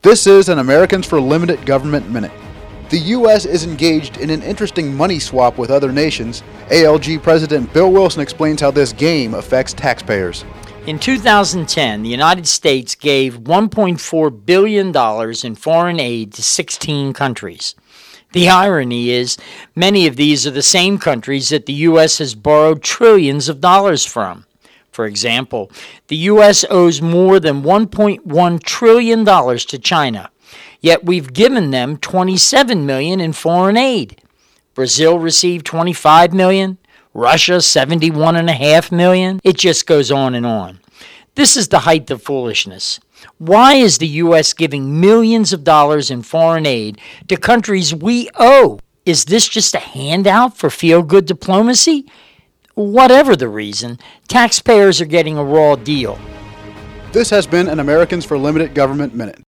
This is an Americans for Limited Government Minute. The U.S. is engaged in an interesting money swap with other nations. ALG President Bill Wilson explains how this game affects taxpayers. In 2010, the United States gave $1.4 billion in foreign aid to 16 countries. The irony is, many of these are the same countries that the U.S. has borrowed trillions of dollars from. For example, the U.S. owes more than $1.1 trillion to China, yet we've given them $27 million in foreign aid. Brazil received $25 million, Russia $71.5 million. It just goes on and on. This is the height of foolishness. Why is the U.S. giving millions of dollars in foreign aid to countries we owe? Is this just a handout for feel-good diplomacy? Whatever the reason, taxpayers are getting a raw deal. This has been an Americans for Limited Government Minute.